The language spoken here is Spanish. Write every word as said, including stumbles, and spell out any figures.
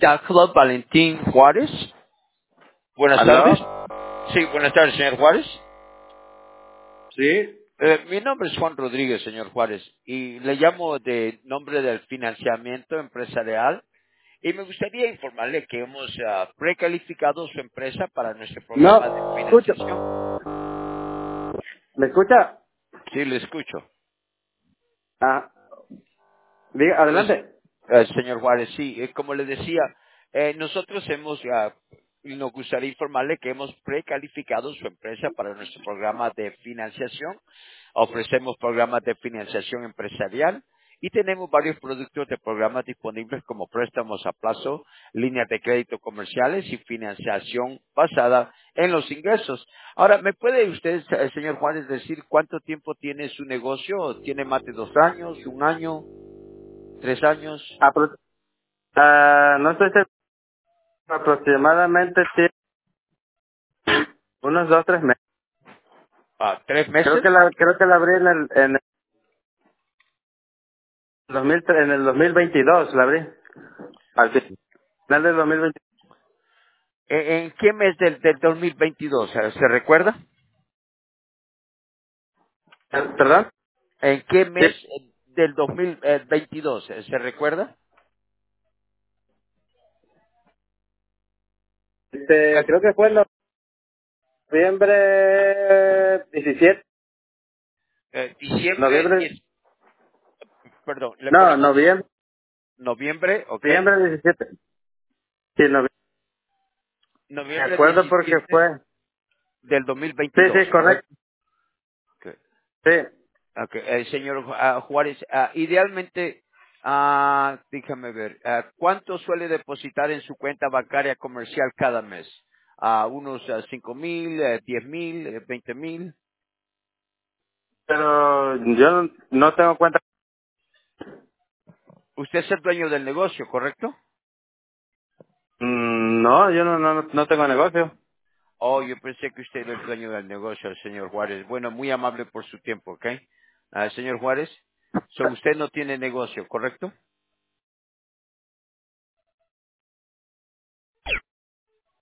Da Club Valentín Juárez. Buenas tardes. ¿Aló? Sí, buenas tardes, señor Juárez. Sí. Eh, mi nombre es Juan Rodríguez, señor Juárez, y le llamo de nombre del financiamiento empresarial. Y me gustaría informarle que hemos ah, precalificado su empresa para nuestro programa de No, escucha. financiación. ¿Me escucha? Sí, le escucho. Ah, diga, Les- adelante. eh, señor Juárez, sí, eh, como le decía, eh, nosotros hemos, ah, y nos gustaría informarle que hemos precalificado su empresa para nuestro programa de financiación. Ofrecemos programas de financiación empresarial y tenemos varios productos de programas disponibles como préstamos a plazo, líneas de crédito comerciales y financiación basada en los ingresos. Ahora, ¿me puede usted, eh, señor Juárez, decir cuánto tiempo tiene su negocio? ¿Tiene más de dos años, un año, tres años? Apro- ah, no estoy seguro, aproximadamente sí, unos dos, tres meses. Ah, ¿tres Creo meses? que la, creo que la abrí en el, en el dos mil tre- en el dos mil veintidós, la abrí. Al final del dos mil veinte. ¿En, en qué mes del, del dos mil veintidós? ¿Se se recuerda? ¿Perdón? ¿En qué Sí. mes del dos mil veintidós? ¿Se se recuerda? Este, creo que fue en noviembre diecisiete. Eh, diciembre, Noviembre, diez, perdón, le no, ponemos noviembre, noviembre, ¿ok? noviembre diecisiete. Sí, noviembre. Me Noviembre acuerdo porque diecisiete fue. del dos mil Sí, veintidós, sí, ¿correcto? correcto. Ok. Sí. Ok, eh, señor ah, Juárez, ah, idealmente, ah, déjame ver, ah, ¿cuánto suele depositar en su cuenta bancaria comercial cada mes? Ah, ¿Unos ah, cinco mil, eh, diez mil, eh, veinte mil? Pero yo no no tengo cuenta. Usted es el dueño del negocio, ¿correcto? Mm, No, yo no, no, no tengo negocio. Oh, yo pensé que usted era el dueño del negocio, señor Juárez. Bueno, muy amable por su tiempo, ¿ok? Ah, señor Juárez, so usted no tiene negocio, ¿correcto?